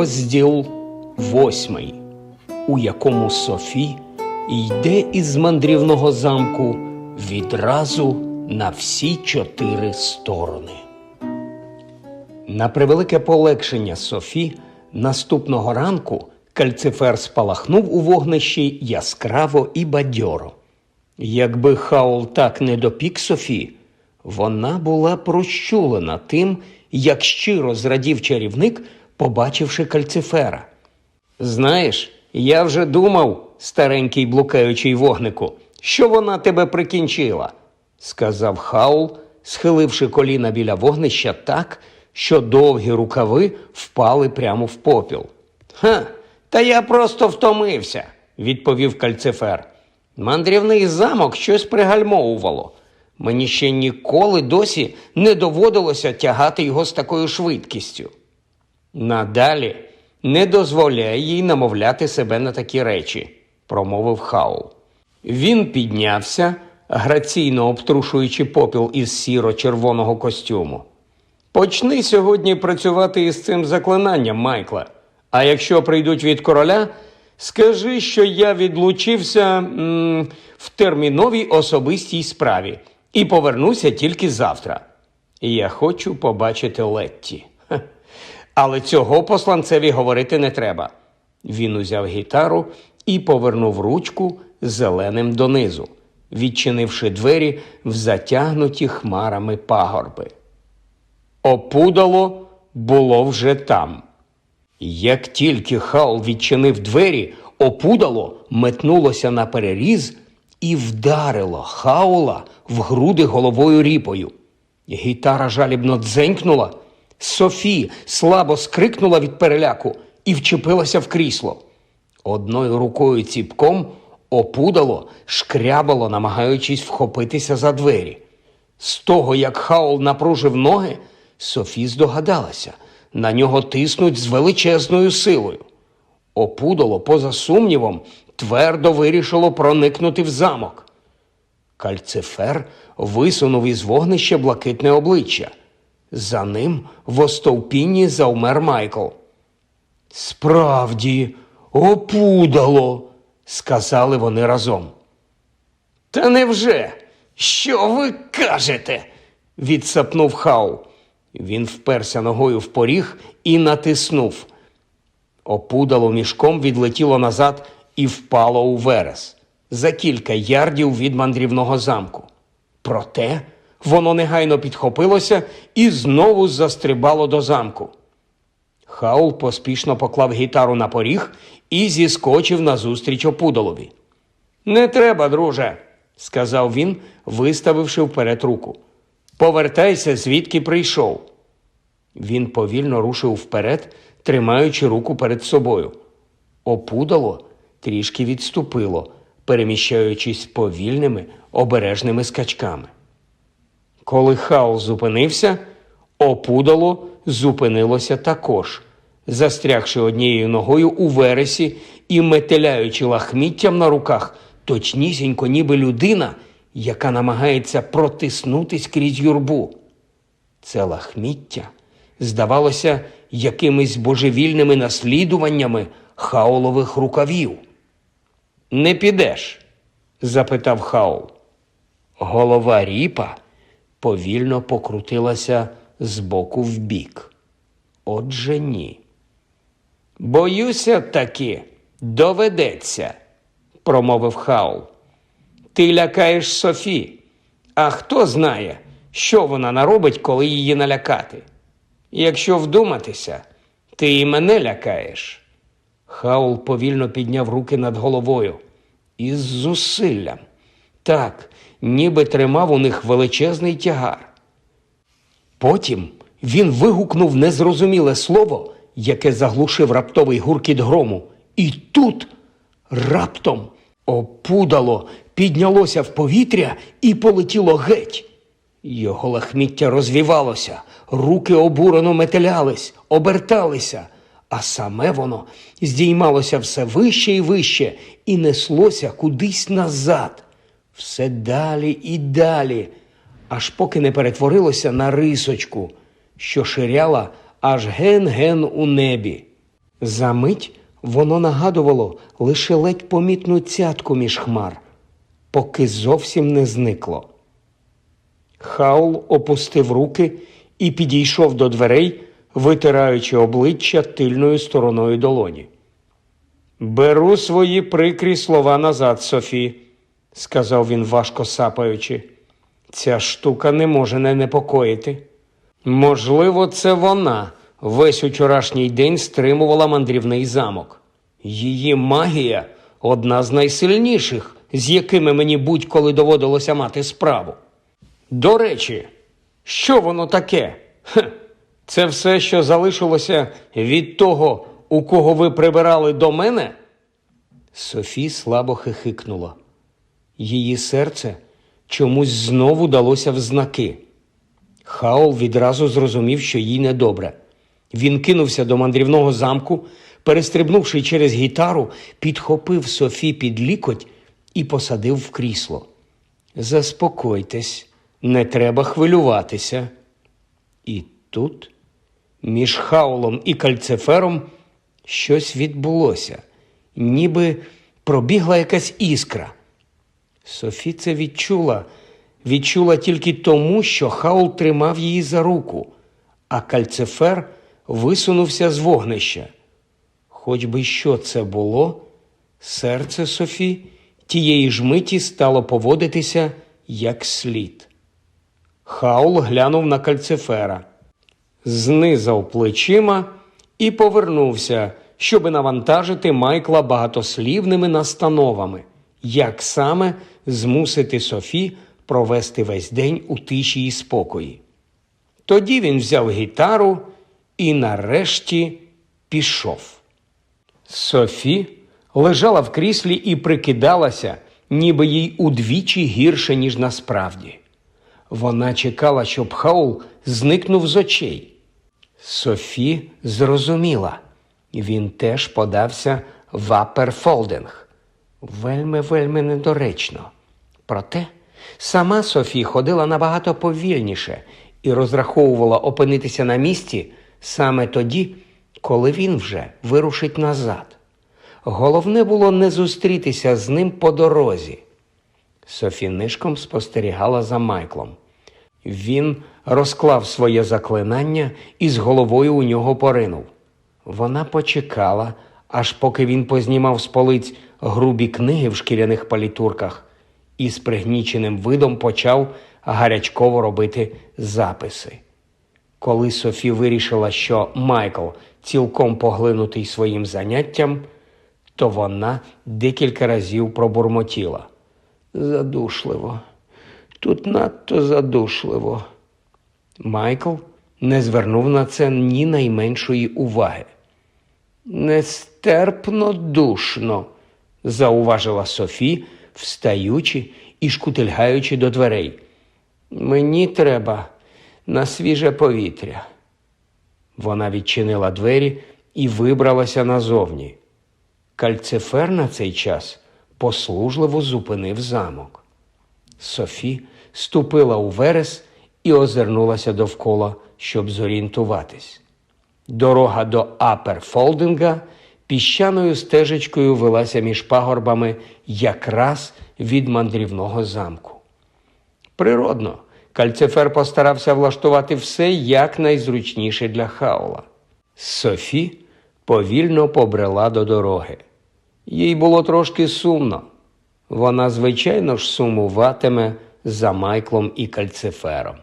Розділ 8, у якому Софі йде із мандрівного замку відразу на всі 4 сторони. На превелике полегшення Софі наступного ранку Кальцифер спалахнув у вогнищі яскраво і бадьоро. Якби Хаул так не допік Софі, вона була прощулена тим, як щиро зрадів чарівник, побачивши Кальцифера. «Знаєш, я вже думав, старенький блукаючий вогнику, що вона тебе прикінчила», – сказав Хаул, схиливши коліна біля вогнища так, що довгі рукави впали прямо в попіл. «Ха, та я просто втомився», – відповів Кальцифер. «Мандрівний замок щось пригальмовувало. Мені ще ніколи досі не доводилося тягати його з такою швидкістю». «Надалі не дозволяй їй намовляти себе на такі речі», – промовив Хаул. Він піднявся, граційно обтрушуючи попіл із сіро-червоного костюму. «Почни сьогодні працювати із цим заклинанням, Майкле. А якщо прийдуть від короля, скажи, що я відлучився в терміновій особистій справі і повернуся тільки завтра. Я хочу побачити Летті». Але цього посланцеві говорити не треба. Він узяв гітару і повернув ручку зеленим донизу, відчинивши двері в затягнуті хмарами пагорби. Опудало було вже там. Як тільки Хаул відчинив двері, опудало метнулося на переріз і вдарило Хаула в груди головою ріпою. Гітара жалібно дзенькнула. Софі слабо скрикнула від переляку і вчепилася в крісло. Одною рукою ціпком опудало шкрябало, намагаючись вхопитися за двері. З того, як Хаул напружив ноги, Софі здогадалася, на нього тиснуть з величезною силою. Опудало, поза сумнівом, твердо вирішило проникнути в замок. Кальцифер висунув із вогнища блакитне обличчя. За ним в остовпінні завмер Майкл. «Справді, опудало!» – сказали вони разом. «Та невже? Що ви кажете?» – відсапнув Хаул. Він вперся ногою в поріг і натиснув. Опудало мішком відлетіло назад і впало у верес, за кілька ярдів від мандрівного замку. Проте воно негайно підхопилося і знову застрибало до замку. Хаул поспішно поклав гітару на поріг і зіскочив назустріч опудалові. «Не треба, друже», – сказав він, виставивши вперед руку. «Повертайся, звідки прийшов». Він повільно рушив вперед, тримаючи руку перед собою. Опудало трішки відступило, переміщаючись повільними, обережними скачками. Коли Хаул зупинився, опудало зупинилося також, застрягши однією ногою у вересі і метеляючи лахміттям на руках, точнісінько ніби людина, яка намагається протиснутись крізь юрбу. Це лахміття здавалося якимись божевільними наслідуваннями Хаулових рукавів. «Не підеш?» – запитав Хаул. Голова ріпа повільно покрутилася з боку в бік. Отже, ні. «Боюся таки, доведеться», – промовив Хаул. «Ти лякаєш Софі, а хто знає, що вона наробить, коли її налякати? Якщо вдуматися, ти і мене лякаєш». Хаул повільно підняв руки над головою. Із зусиллям. Так, ніби тримав у них величезний тягар. Потім він вигукнув незрозуміле слово, яке заглушив раптовий гуркіт грому. І тут раптом опудало піднялося в повітря і полетіло геть. Його лахміття розвівалося, руки обурено метелялись, оберталися, а саме воно здіймалося все вище і вище і неслося кудись назад, все далі і далі, аж поки не перетворилося на рисочку, що ширяла аж ген-ген у небі. За мить воно нагадувало лише ледь помітну цятку між хмар, поки зовсім не зникло. Хаул опустив руки і підійшов до дверей, витираючи обличчя тильною стороною долоні. «Беру свої прикрі слова назад, Софі», – сказав він, важко сапаючи. «Ця штука не може не непокоїти. Можливо, це вона весь учорашній день стримувала мандрівний замок. Її магія – одна з найсильніших, з якими мені будь-коли доводилося мати справу. До речі, що воно таке? Це все, що залишилося від того, у кого ви прибирали до мене?» Софі слабо хихикнула. Її серце чомусь знову далося в знаки. Хаул відразу зрозумів, що їй недобре. Він кинувся до мандрівного замку, перестрибнувши через гітару, підхопив Софі під лікоть і посадив в крісло. «Заспокойтесь, не треба хвилюватися». І тут між Хаулом і Кальцифером щось відбулося, ніби пробігла якась іскра. Софі це відчула тільки тому, що Хаул тримав її за руку, а Кальцифер висунувся з вогнища. Хоч би що це було, серце Софі тієї ж миті стало поводитися як слід. Хаул глянув на Кальцифера, знизав плечима і повернувся, щоби навантажити Майкла багатослівними настановами, як саме змусити Софі провести весь день у тиші і спокої. Тоді він взяв гітару і нарешті пішов. Софі лежала в кріслі і прикидалася, ніби їй удвічі гірше, ніж насправді. Вона чекала, щоб Хаул зникнув з очей. Софі зрозуміла. Він теж подався в Аперфолдинг. Вельми недоречно. Проте сама Софі ходила набагато повільніше і розраховувала опинитися на місці саме тоді, коли він вже вирушить назад. Головне було не зустрітися з ним по дорозі. Софі нишком спостерігала за Майклом. Він розклав своє заклинання і з головою у нього поринув. Вона почекала, аж поки він познімав з полиць грубі книги в шкіряних палітурках і з пригніченим видом почав гарячково робити записи. Коли Софі вирішила, що Майкл цілком поглинутий своїм заняттям, то вона декілька разів пробурмотіла. «Задушливо. Тут надто задушливо». Майкл не звернув на це ні найменшої уваги. «Нестерпно душно», – зауважила Софі, встаючи і шкутильгаючи до дверей. «Мені треба на свіже повітря». Вона відчинила двері і вибралася назовні. Кальцифер на цей час послужливо зупинив замок. Софі ступила у верес і озирнулася довкола, щоб зорієнтуватись. Дорога до Аперфолдинга піщаною стежечкою велася між пагорбами якраз від мандрівного замку. Природно, Кальцифер постарався влаштувати все якнайзручніше для Хаула. Софі повільно побрела до дороги. Їй було трошки сумно. Вона, звичайно ж, сумуватиме за Майклом і Кальцифером.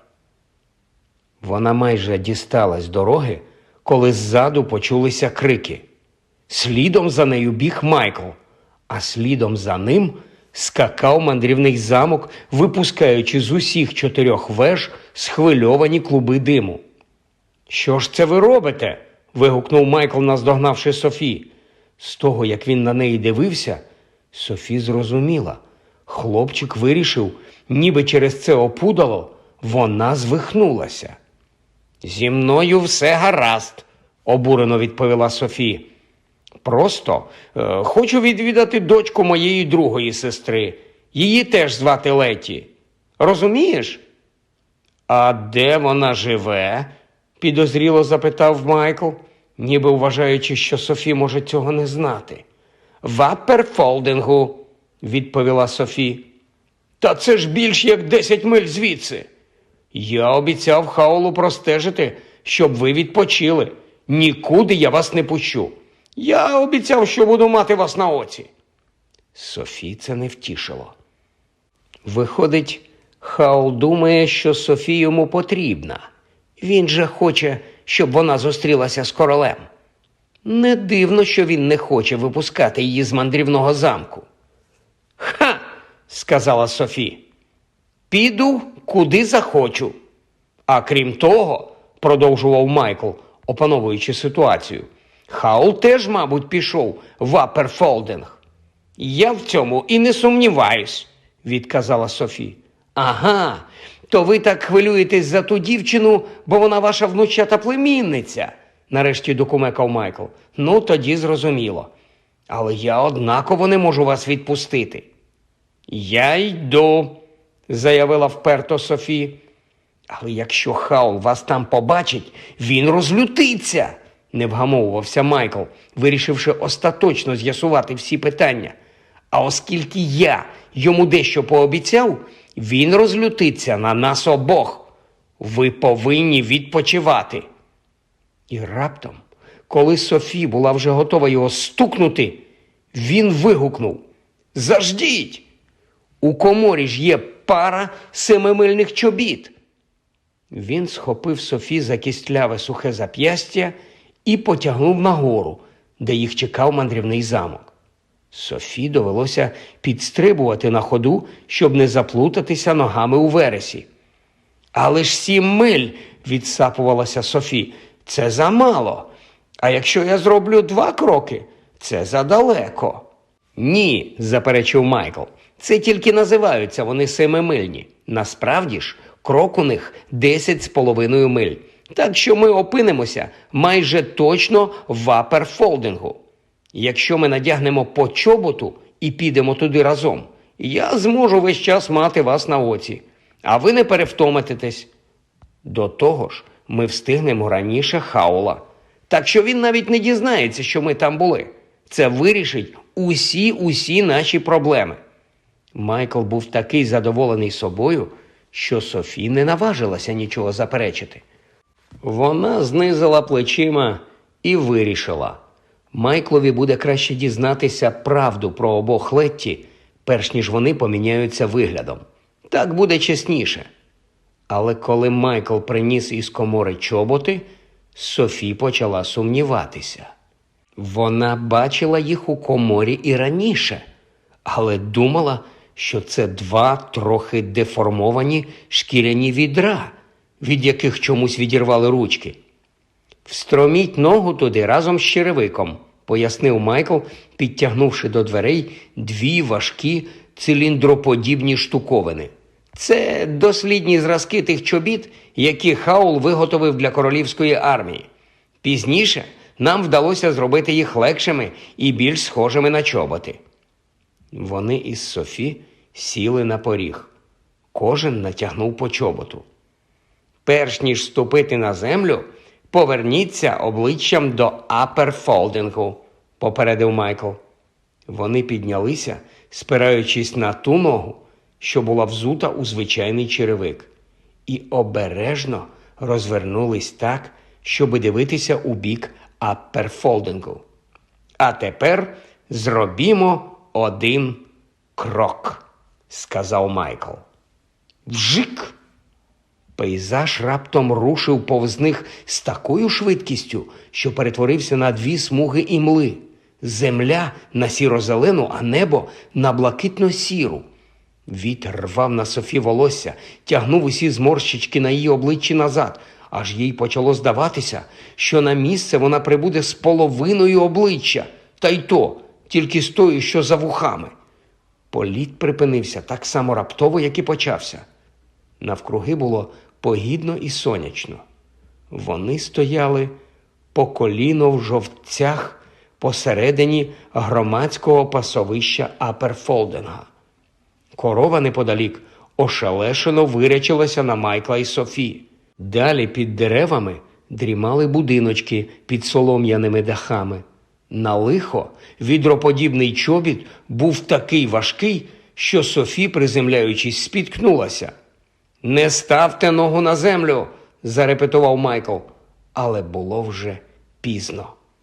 Вона майже дісталась дороги, коли ззаду почулися крики. Слідом за нею біг Майкл, а слідом за ним скакав мандрівний замок, випускаючи з усіх 4 веж схвильовані клуби диму. «Що ж це ви робите?» – вигукнув Майкл, наздогнавши Софі. З того, як він на неї дивився, Софі зрозуміла. Хлопчик вирішив, ніби через це опудало, вона звихнулася. «Зі мною все гаразд», – обурено відповіла Софі. «Просто хочу відвідати дочку моєї другої сестри. Її теж звати Леті. Розумієш?» «А де вона живе?» – підозріло запитав Майкл. ніби вважаючи, що Софі може цього не знати. «В Аперфолдингу», – відповіла Софі. «Та це ж більш як 10 миль звідси. Я обіцяв Хаулу простежити, щоб ви відпочили. Нікуди я вас не пущу. Я обіцяв, що буду мати вас на оці». Софі це не втішило. Виходить, Хаул думає, що Софі йому потрібна. Він же хоче, щоб вона зустрілася з королем. Не дивно, що він не хоче випускати її з мандрівного замку. «Ха!» – сказала Софі. «Піду, куди захочу. А крім того, – продовжував Майкл, опановуючи ситуацію, – Хаул теж, мабуть, пішов в Аперфолдинг». «Я в цьому і не сумніваюсь», – відказала Софі. «Ага, то ви так хвилюєтесь за ту дівчину, бо вона ваша внучата племінниця», – нарешті докумекав Майкл. «Ну, тоді зрозуміло. Але я однаково не можу вас відпустити». «Я йду», – заявила вперто Софі. «Але якщо Хаул вас там побачить, він розлютиться», – не вгамовувався Майкл, вирішивши остаточно з'ясувати всі питання. «А оскільки я йому дещо пообіцяв, він розлютиться на нас обох. Ви повинні відпочивати». І раптом, коли Софі була вже готова його стукнути, він вигукнув: «Заждіть! У коморі ж є пара 7-мильних чобіт». Він схопив Софі за кістляве сухе зап'ястя і потягнув нагору, де їх чекав мандрівний замок. Софі довелося підстрибувати на ходу, щоб не заплутатися ногами у вересі. «Але ж 7 миль!» – відсапувалася Софі. «Це замало. А якщо я зроблю 2 кроки, це задалеко». «Ні», – заперечив Майкл, – «це тільки називаються вони 7-мильні. Насправді ж, крок у них 10,5 миль. Так що ми опинимося майже точно в Аперфолдингу. Якщо ми надягнемо по чоботу і підемо туди разом, я зможу весь час мати вас на оці, а ви не перевтомитесь. До того ж, ми встигнемо раніше Хаула. Так що він навіть не дізнається, що ми там були. Це вирішить усі наші проблеми». Майкл був такий задоволений собою, що Софі не наважилася нічого заперечити. Вона знизила плечима і вирішила: Майклові буде краще дізнатися правду про обох Летті, перш ніж вони поміняються виглядом. Так буде чесніше. Але коли Майкл приніс із комори чоботи, Софі почала сумніватися. Вона бачила їх у коморі і раніше, але думала, що це 2 трохи деформовані шкіряні відра, від яких чомусь відірвали ручки. «Встроміть ногу туди разом з черевиком», – пояснив Майкл, підтягнувши до дверей 2 важкі циліндроподібні штуковини. «Це дослідні зразки тих чобіт, які Хаул виготовив для королівської армії. Пізніше нам вдалося зробити їх легшими і більш схожими на чоботи». Вони із Софі сіли на поріг. Кожен натягнув по чоботу. «Перш ніж ступити на землю, поверніться обличчям до Аперфолдингу», – попередив Майкл. Вони піднялися, спираючись на ту ногу, що була взута у звичайний черевик, і обережно розвернулись так, щоби дивитися у бік Аперфолдингу. «А тепер зробімо 1 крок», – сказав Майкл. Вжик! Пейзаж раптом рушив повз них з такою швидкістю, що перетворився на 2 смуги імли. Земля на сіро-зелену, а небо на блакитно-сіру. Вітер рвав на Софі волосся, тягнув усі зморщички на її обличчі назад, аж їй почало здаватися, що на місце вона прибуде з половиною обличчя, та й то тільки з тою, що за вухами. Політ припинився так само раптово, як і почався. Навкруги було погідно і сонячно. Вони стояли по коліно в жовтцях посередині громадського пасовища Аперфолдинга. Корова неподалік ошелешено вирячилася на Майкла і Софі. Далі під деревами дрімали будиночки під солом'яними дахами. На лихо відроподібний чобіт був такий важкий, що Софі, приземляючись, спіткнулася. «Не ставте ногу на землю!» – зарепетував Майкл. Але було вже пізно.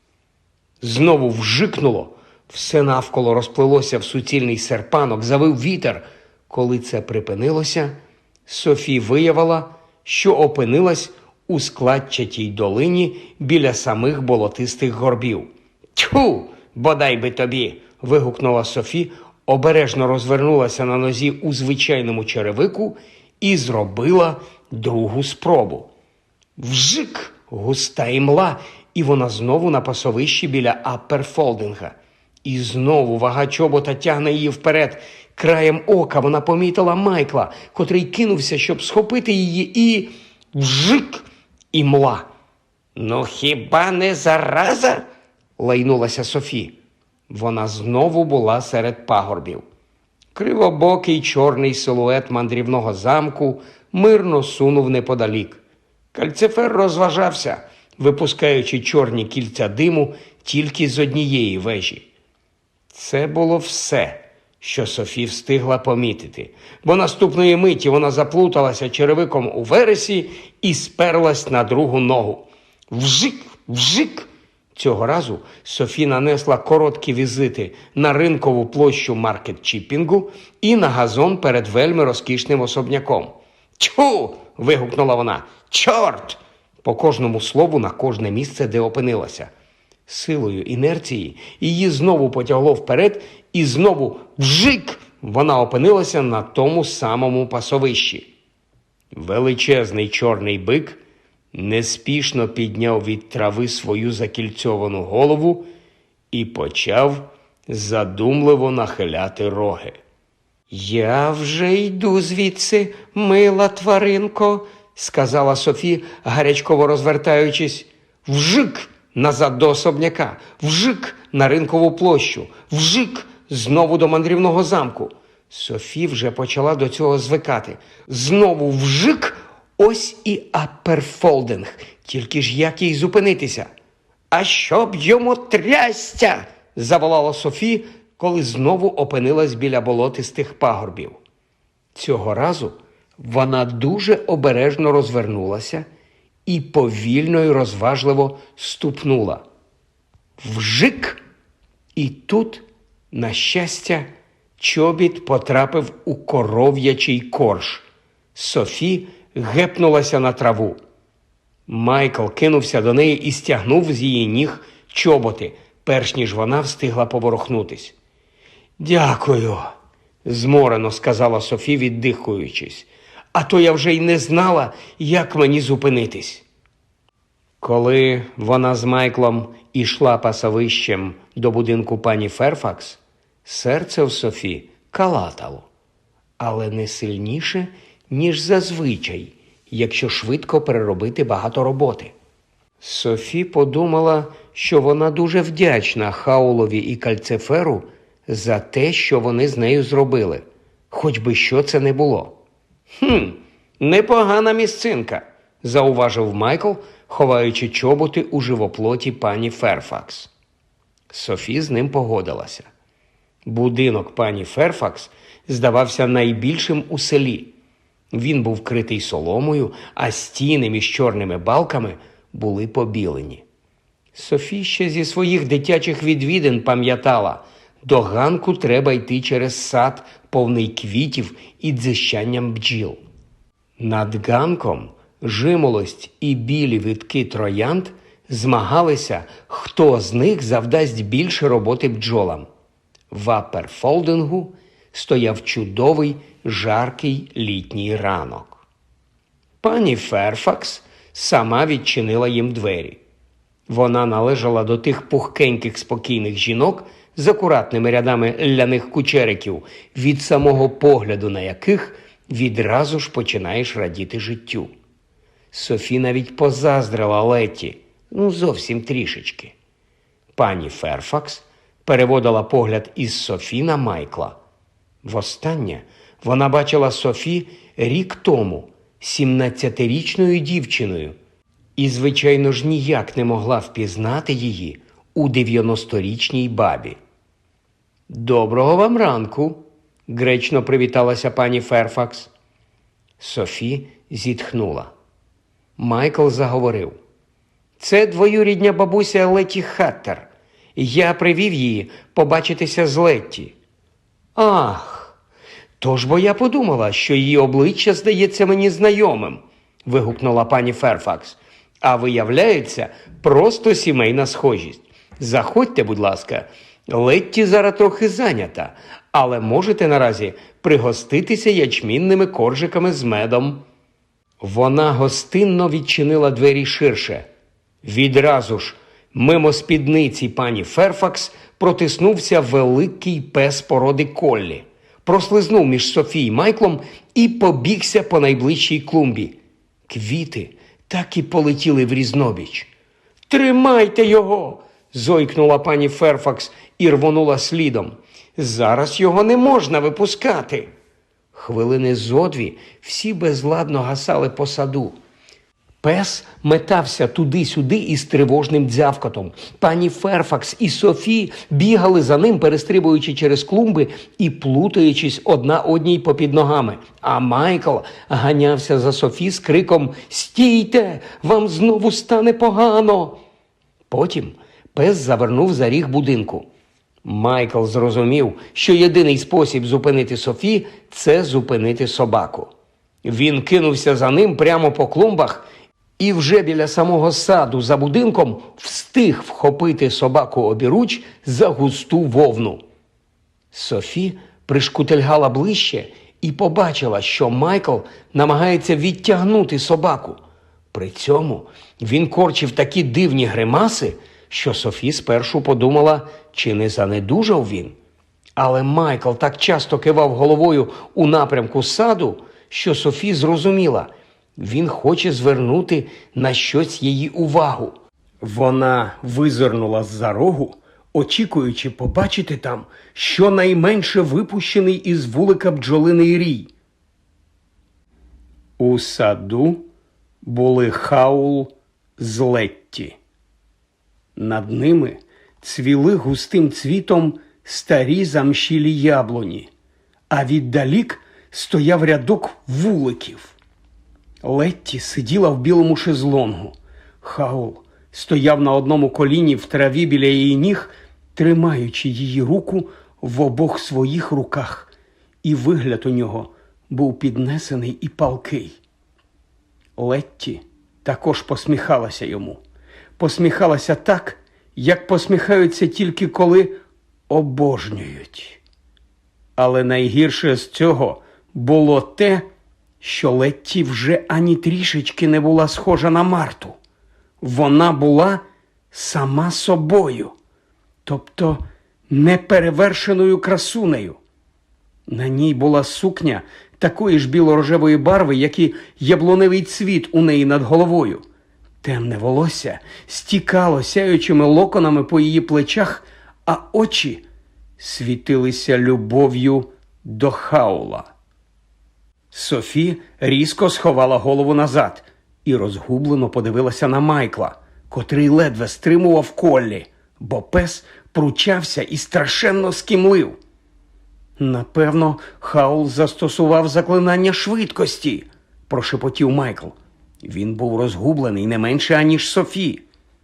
Знову вжикнуло, все навколо розплилося в суцільний серпанок, завив вітер. Коли це припинилося, Софі виявила, що опинилась у складчатій долині біля самих болотистих горбів. «Тьфу, бодай би тобі!» – вигукнула Софі, обережно розвернулася на нозі у звичайному черевику і зробила другу спробу. Вжик! Густа імла, і вона знову на пасовищі біля Апперфолдинга. І знову вага чобота тягне її вперед. Краєм ока вона помітила Майкла, котрий кинувся, щоб схопити її, і... вжик! Імла. «Ну хіба не зараза?» – лайнулася Софі. Вона знову була серед пагорбів. Кривобокий чорний силует мандрівного замку мирно сунув неподалік. Кальцифер розважався, випускаючи чорні кільця диму тільки з однієї вежі. Це було все, що Софі встигла помітити, бо наступної миті вона заплуталася черевиком у вересі і сперлась на другу ногу. Вжик! Вжик! Цього разу Софі нанесла короткі візити на ринкову площу Маркет-Чіппінгу і на газон перед вельми розкішним особняком. «Тьфу!» – вигукнула вона. «Чорт!» по кожному слову на кожне місце, де опинилася. Силою інерції її знову потягло вперед, і знову вжик! Вона опинилася на тому самому пасовищі. Величезний чорний бик неспішно підняв від трави свою закільцьовану голову і почав задумливо нахиляти роги. «Я вже йду звідси, мила тваринко», – сказала Софі, гарячково розвертаючись. Вжик! Назад до особняка, вжик! На ринкову площу, вжик! Знову до мандрівного замку. Софі вже почала до цього звикати. Знову вжик! Ось і Апперфолдинг. Тільки ж як їй зупинитися? «А щоб йому трясця!» – заволала Софі, коли знову опинилась біля болотистих пагорбів. Цього разу вона дуже обережно розвернулася і повільно й розважливо ступнула. Вжик! І тут, на щастя, чобіт потрапив у коров'ячий корж. Софі гепнулася на траву. Майкл кинувся до неї і стягнув з її ніг чоботи, перш ніж вона встигла поворухнутись. «Дякую», – зморено сказала Софі, віддихуючись. «А то я вже й не знала, як мені зупинитись». Коли вона з Майклом ішла пасовищем до будинку пані Ферфакс, серце в Софі калатало, але не сильніше, ніж зазвичай, якщо швидко переробити багато роботи. Софі подумала, що вона дуже вдячна Хаулові і Кальциферу за те, що вони з нею зробили, хоч би що це не було. Непогана місцинка», – зауважив Майкл, ховаючи чоботи у живоплоті пані Ферфакс. Софі з ним погодилася. Будинок пані Ферфакс здавався найбільшим у селі. Він був критий соломою, а стіни між чорними балками були побілені. Софі ще зі своїх дитячих відвідин пам'ятала, до ганку треба йти через сад, повний квітів і дзищанням бджіл. Над ганком жимолость і білі витки троянд змагалися, хто з них завдасть більше роботи бджолам. В Апперфолдингу стояв чудовий, жаркий літній ранок. Пані Ферфакс сама відчинила їм двері. Вона належала до тих пухкеньких спокійних жінок з акуратними рядами ляних кучериків, від самого погляду на яких відразу ж починаєш радіти життю. Софі навіть позаздрила Летті, зовсім трішечки. Пані Ферфакс переводила погляд із Софі на Майкла. Востаннє вона бачила Софі рік тому, 17-річною дівчиною, І, звичайно ж, ніяк не могла впізнати її у 90-річній бабі. «Доброго вам ранку», – гречно привіталася пані Ферфакс. Софі зітхнула. Майкл заговорив. «Це двоюрідня бабуся Летті Хаттер. Я привів її побачитися з Летті». «Ах, тож бо я подумала, що її обличчя здається мені знайомим», – вигукнула пані Ферфакс. «А виявляється, просто сімейна схожість. Заходьте, будь ласка. Летті зараз трохи зайнята, але можете наразі пригоститися ячмінними коржиками з медом». Вона гостинно відчинила двері ширше. Відразу ж, мимо спідниці пані Ферфакс протиснувся великий пес породи Коллі, прослизнув між Софі й Майклом і побігся по найближчій клумбі. Квіти так і полетіли в різнобіч. «Тримайте його!» – зойкнула пані Ферфакс і рвонула слідом. «Зараз його не можна випускати!» Хвилини зо дві всі безладно гасали по саду. Пес метався туди-сюди із тривожним дзявкотом. Пані Ферфакс і Софі бігали за ним, перестрибуючи через клумби і плутаючись одна одній попід ногами. А Майкл ганявся за Софі з криком «Стійте! Вам знову стане погано!» Потім пес завернув за ріг будинку. Майкл зрозумів, що єдиний спосіб зупинити Софі – це зупинити собаку. Він кинувся за ним прямо по клумбах і вже біля самого саду за будинком встиг вхопити собаку обіруч за густу вовну. Софі пришкутильгала ближче і побачила, що Майкл намагається відтягнути собаку. При цьому він корчив такі дивні гримаси, що Софі спершу подумала, чи не занедужав він. Але Майкл так часто кивав головою у напрямку саду, що Софі зрозуміла, він хоче звернути на щось її увагу. Вона визирнула з-за рогу, очікуючи побачити там щонайменше випущений із вулика бджолиний рій. У саду були Хаул з Летті. Над ними цвіли густим цвітом старі замшілі яблуні, а віддалік стояв рядок вуликів. Летті сиділа в білому шезлонгу. Хаул стояв на одному коліні в траві біля її ніг, тримаючи її руку в обох своїх руках, і вигляд у нього був піднесений і палкий. Летті також посміхалася йому. Посміхалася так, як посміхаються тільки коли обожнюють. Але найгірше з цього було те, що Летті вже ані трішечки не була схожа на Марту. Вона була сама собою, тобто неперевершеною красунею. На ній була сукня такої ж біло-рожевої барви, як і яблуневий цвіт у неї над головою. Темне волосся стікало сяючими локонами по її плечах, а очі світилися любов'ю до Хаула. Софі різко сховала голову назад і розгублено подивилася на Майкла, котрий ледве стримував Коллі, бо пес пручався і страшенно скімлив. «Напевно, Хаул застосував заклинання швидкості», – прошепотів Майкл. Він був розгублений не менше, аніж Софі.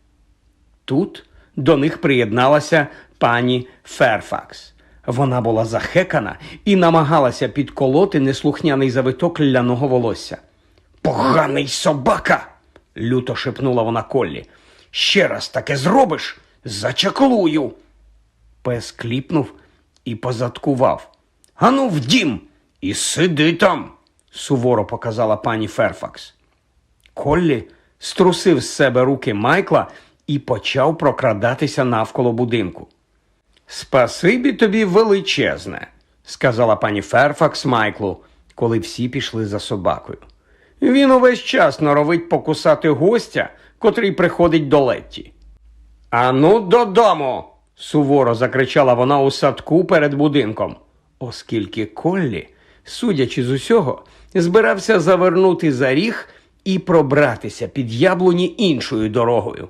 Тут до них приєдналася пані Ферфакс. Вона була захекана і намагалася підколоти неслухняний завиток ляного волосся. «Поганий собака!» – люто шепнула вона Коллі. «Ще раз таке зробиш – зачаклую!» Пес кліпнув і позадкував. «Ану в дім і сиди там!» – суворо показала пані Ферфакс. Коллі струсив з себе руки Майкла і почав прокрадатися навколо будинку. «Спасибі тобі величезне», – сказала пані Ферфакс Майклу, коли всі пішли за собакою. «Він увесь час норовить покусати гостя, котрий приходить до Летті». «Ану додому!» – суворо закричала вона у садку перед будинком, оскільки Коллі, судячи з усього, збирався завернути за ріг і пробратися під яблуні іншою дорогою.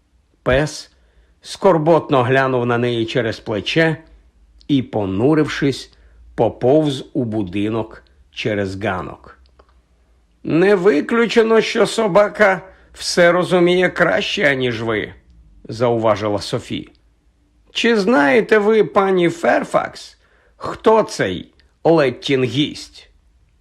Пес скорботно глянув на неї через плече і, понурившись, поповз у будинок через ганок. «Не виключено, що собака все розуміє краще, аніж ви», – зауважила Софі. «Чи знаєте ви, пані Ферфакс, хто цей Леттін гість?»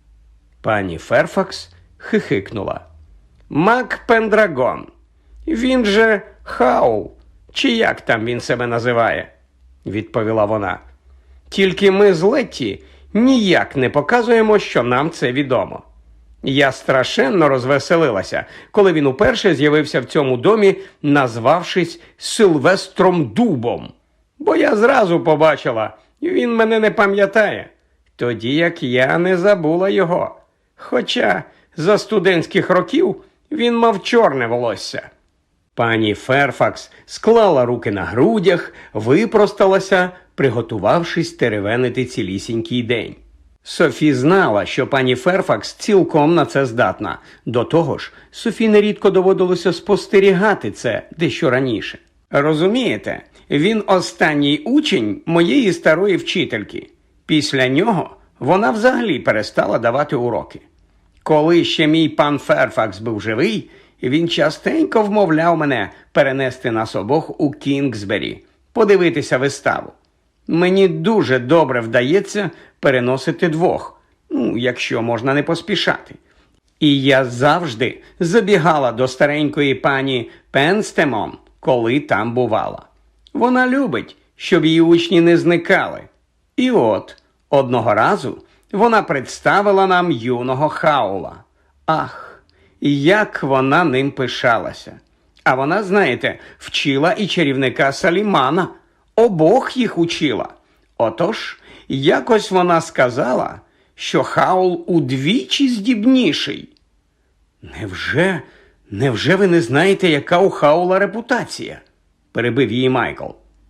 Пані Ферфакс хихикнула. «Мак Пендрагон. Він же Хаул, чи як там він себе називає?» – відповіла вона. «Тільки ми з Летті ніяк не показуємо, що нам це відомо. Я страшенно розвеселилася, коли він уперше з'явився в цьому домі, назвавшись Сильвестром Дубом. Бо я зразу побачила, він мене не пам'ятає, тоді як я не забула його. Хоча за студентських років він мав чорне волосся». Пані Ферфакс склала руки на грудях, випросталася, приготувавшись теревенити цілісінький день. Софі знала, що пані Ферфакс цілком на це здатна. До того ж, Софі нерідко доводилося спостерігати це дещо раніше. «Розумієте, він останній учень моєї старої вчительки. Після нього вона взагалі перестала давати уроки. Коли ще мій пан Ферфакс був живий, він частенько вмовляв мене перенести нас обох у Кінгсбері, подивитися виставу. Мені дуже добре вдається переносити двох, якщо можна не поспішати. І я завжди забігала до старенької пані Пенстемон, коли там бувала. Вона любить, щоб її учні не зникали. І от, одного разу вона представила нам юного Хаула. Ах, як вона ним пишалася. А вона, знаєте, вчила і чарівника Салімана. Обох їх учила. Отож, якось вона сказала, що Хаул удвічі здібніший. Невже ви не знаєте, яка у Хаула репутація?» – перебив її Майкл.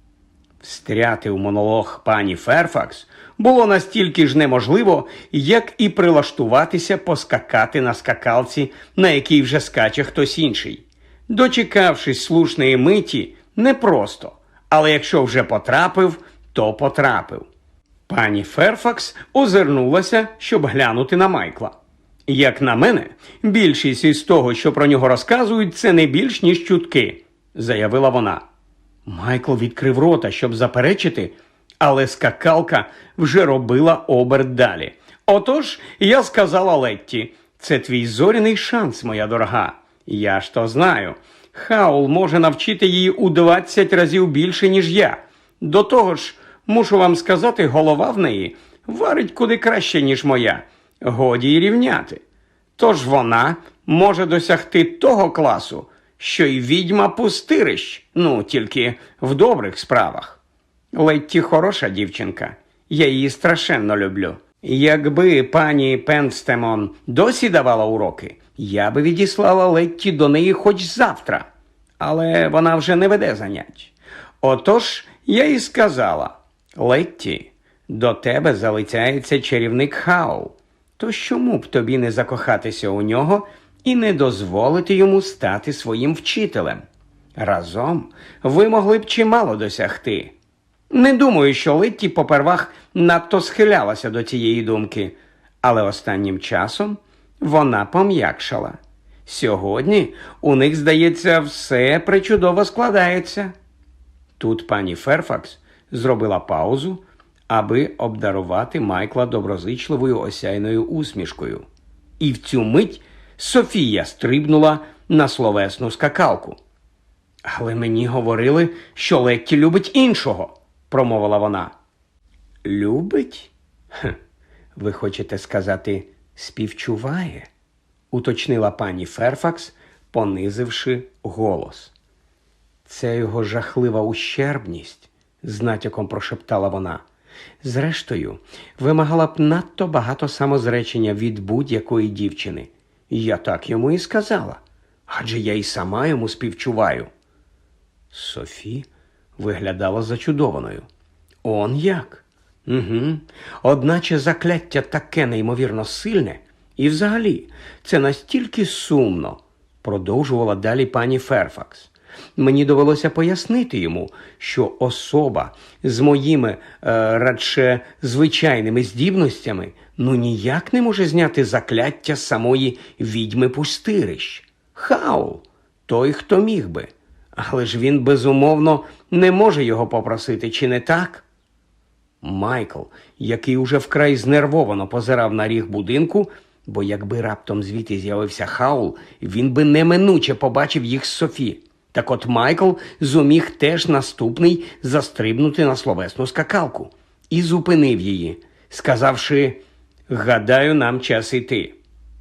Встряти у монолог пані Ферфакс було настільки ж неможливо, як і прилаштуватися поскакати на скакалці, на якій вже скаче хтось інший. Дочекавшись слушної миті, непросто, але якщо вже потрапив, то потрапив. Пані Ферфакс озирнулася, щоб глянути на Майкла. «Як на мене, більшість із того, що про нього розказують, це не більш ніж чутки», – заявила вона. Майкл відкрив рота, щоб заперечити, але скакалка вже робила оберт далі. «Отож, я сказала Летті, це твій зоряний шанс, моя дорога. Я ж то знаю. Хаул може навчити її у 20 разів більше, ніж я. До того ж, мушу вам сказати, голова в неї варить куди краще, ніж моя. Годі й рівняти. Тож вона може досягти того класу, що й відьма-пустирищ, тільки в добрих справах. Летті хороша дівчинка, я її страшенно люблю. Якби пані Пенстемон досі давала уроки, я би відіслала Летті до неї хоч завтра. Але вона вже не веде занять. Отож, я їй сказала: Летті, до тебе залицяється чарівник Хаул. То чому б тобі не закохатися у нього і не дозволити йому стати своїм вчителем? Разом ви могли б чимало досягти. Не думаю, що Летті попервах надто схилялася до цієї думки, але останнім часом вона пом'якшала. Сьогодні у них, здається, все пречудово складається. Тут пані Ферфакс зробила паузу, аби обдарувати Майкла доброзичливою осяйною усмішкою. І в цю мить Софія стрибнула на словесну скакалку. «Але мені говорили, що Летті любить іншого», – промовила вона. «Любить? Ви хочете сказати, співчуває?» – уточнила пані Ферфакс, понизивши голос. «Це його жахлива ущербність», – з натяком прошептала вона. «Зрештою, вимагала б надто багато самозречення від будь-якої дівчини. Я так йому і сказала, адже я і сама йому співчуваю». Софі виглядала зачудованою. «Он як? Угу. Одначе закляття таке неймовірно сильне, І взагалі, це настільки сумно, продовжувала далі пані Ферфакс. Мені довелося пояснити йому, що особа з моїми, радше, звичайними здібностями, ніяк не може зняти закляття самої відьми-пустирищ. Хаул, той, хто міг би. Але ж він, безумовно, не може його попросити, чи не так? Майкл, який уже вкрай знервовано позирав на ріг будинку, бо якби раптом звідти з'явився Хаул, він би неминуче побачив їх з Софі. Так от Майкл зуміг теж наступний застрибнути на словесну скакалку і зупинив її, сказавши: «Гадаю, нам час іти».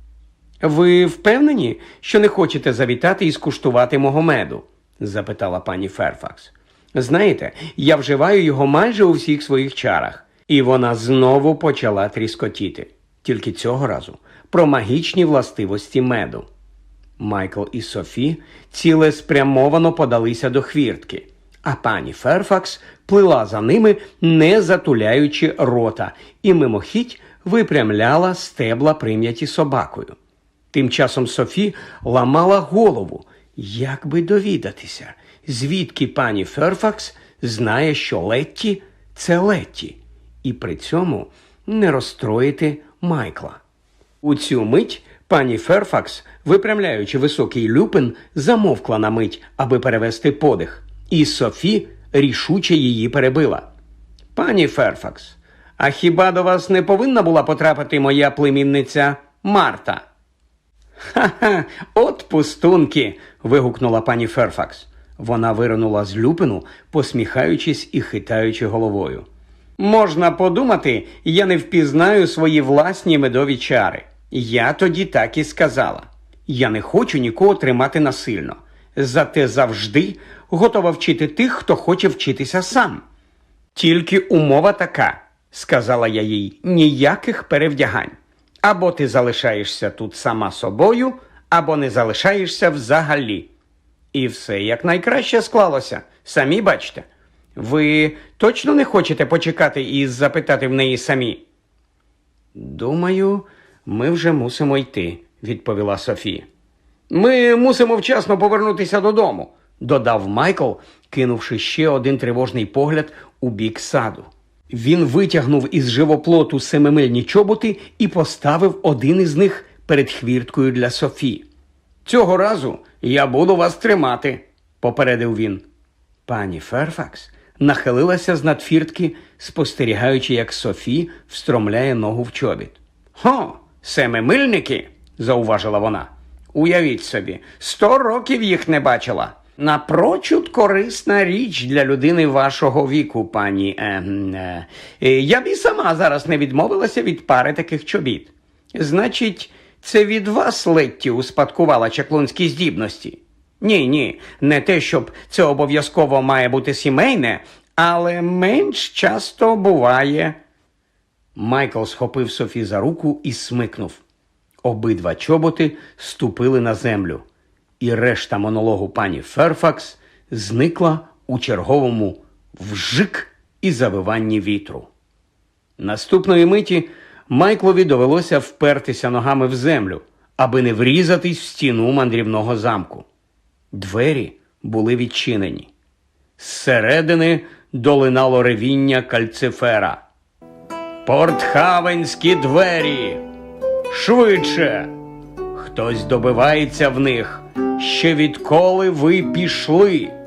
«Ви впевнені, що не хочете завітати і скуштувати мого меду?» – запитала пані Ферфакс. «Знаєте, я вживаю його майже у всіх своїх чарах». І вона знову почала тріскотіти. Тільки цього разу про магічні властивості меду. Майкл і Софі цілеспрямовано подалися до хвіртки, а пані Ферфакс плила за ними, не затуляючи рота, і мимохідь випрямляла стебла, прим'яті собакою. Тим часом Софі ламала голову, як би довідатися, звідки пані Ферфакс знає, що Летті – це Летті, і при цьому не розстроїти Майкла. У цю мить пані Ферфакс, випрямляючи високий люпин, замовкла на мить, аби перевести подих, і Софі рішуче її перебила. «Пані Ферфакс, а хіба до вас не повинна була потрапити моя племінниця Марта?» «Ха-ха, от пустунки!» – вигукнула пані Ферфакс. Вона виринула з люпину, посміхаючись і хитаючи головою. «Можна подумати, я не впізнаю свої власні медові чари. Я тоді так і сказала. Я не хочу нікого тримати насильно. Зате завжди готова вчити тих, хто хоче вчитися сам. Тільки умова така, сказала я їй, ніяких перевдягань. Або ти залишаєшся тут сама собою, або не залишаєшся взагалі. І все якнайкраще склалося, самі бачите. Ви точно не хочете почекати і запитати в неї самі?» «Думаю, ми вже мусимо йти», – відповіла Софі. «Ми мусимо вчасно повернутися додому», – додав Майкл, кинувши ще один тривожний погляд у бік саду. Він витягнув із живоплоту семимильні чоботи і поставив один із них перед хвірткою для Софі. «Цього разу я буду вас тримати», – попередив він. Пані Ферфакс нахилилася з надфіртки, спостерігаючи, як Софі встромляє ногу в чобіт. «Хо, семимильники!» – зауважила вона. «Уявіть собі, 100 років їх не бачила. Напрочуд корисна річ для людини вашого віку, пані. Я б і сама зараз не відмовилася від пари таких чобіт. Значить, це від вас Летті успадкувала чаклунські здібності? Ні, не те, щоб це обов'язково має бути сімейне, але менш часто буває». Майкл схопив Софі за руку і смикнув. Обидва чоботи ступили на землю, і решта монологу пані Ферфакс зникла у черговому вжик і завиванні вітру. Наступної миті Майклові довелося впертися ногами в землю, аби не врізатись в стіну мандрівного замку. Двері були відчинені. Зсередини долинало ревіння кальцифера. «Портхавенські двері! Швидше! Хтось добивається в них, ще відколи ви пішли!»